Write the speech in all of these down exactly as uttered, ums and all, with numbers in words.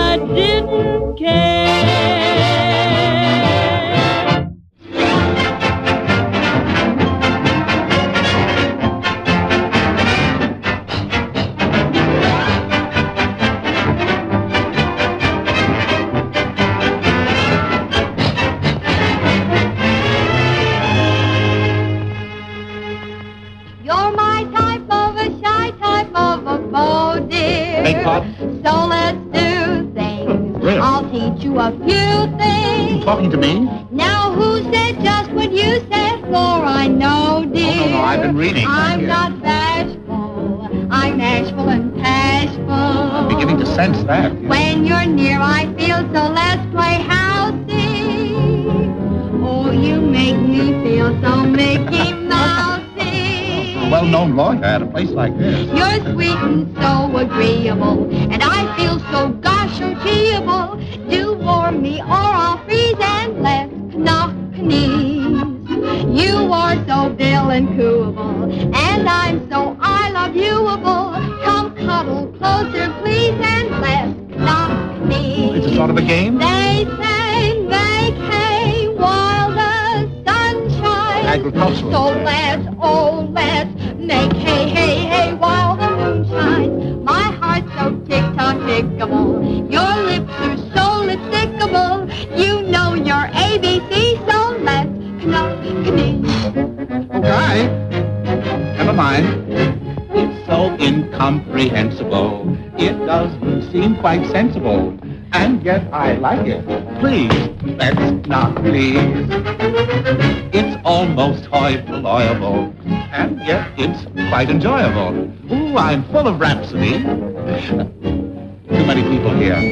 I didn't care. You're my type of a shy type of a beau, dear. Beg pardon? So let's do things. Really? I'll teach you a few things. Talking to me? Now who said just what you said, for I know, dear. Oh, no, no, I've been reading. I'm Yeah. not bashful. I'm bashful and bashful. I'm beginning to sense that. When you're near, I feel so. Let's play housey. Oh, you make me feel so Mickey Mousey. A well-known lawyer at a place like this. You're sweet and so agreeable, and I feel so gosh agreeable. Do warm me or I'll freeze, and let's knock knees. You are so Bill and cooable, and I'm so I love youable. Come cuddle closer, please, and let's knock knees. It's a sort of a game? They say make hay while the sun shines. Agricultural. So let's, oh, let's make hay, hay, hay while the moon shines. My heart's so tick-tock-tickable. Your lips are so lipstickable. You know your A B C, so let's knock knees. Okay. Never mind. It's so incomprehensible. It doesn't seem quite sensible. And yet I like it. Please, let's not please. It's almost hoy-polluyable. And yet it's quite enjoyable. Ooh, I'm full of rhapsody. Too many people here.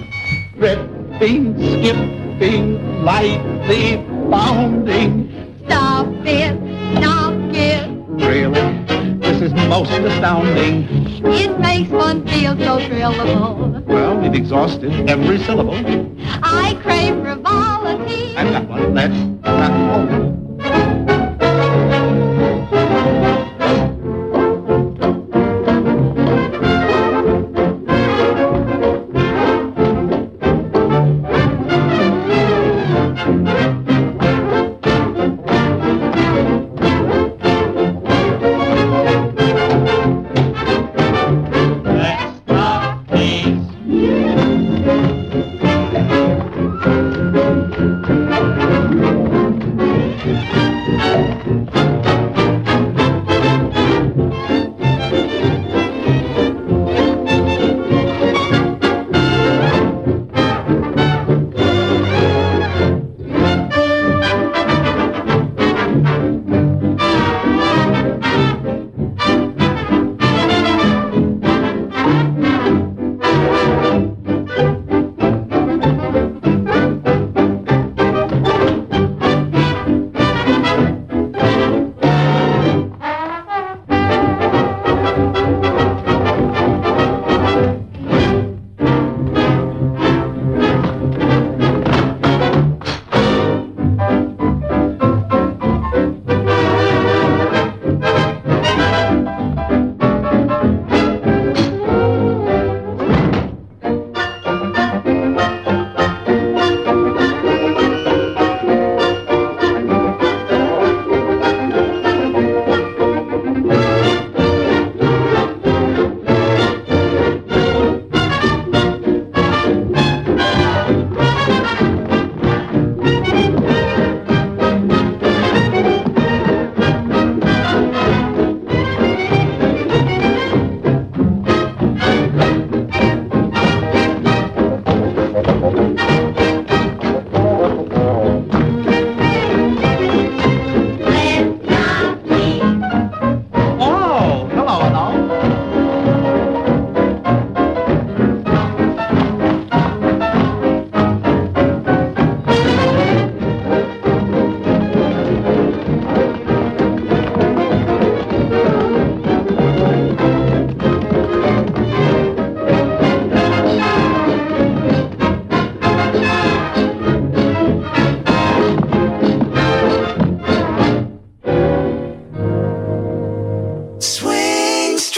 Ripping, skipping, lightly bounding. Stop it, stop it. Really? This is most astounding. It makes one feel so thrillable. Well, we've exhausted every syllable. I crave frivolity. I've got one. Let's not hold.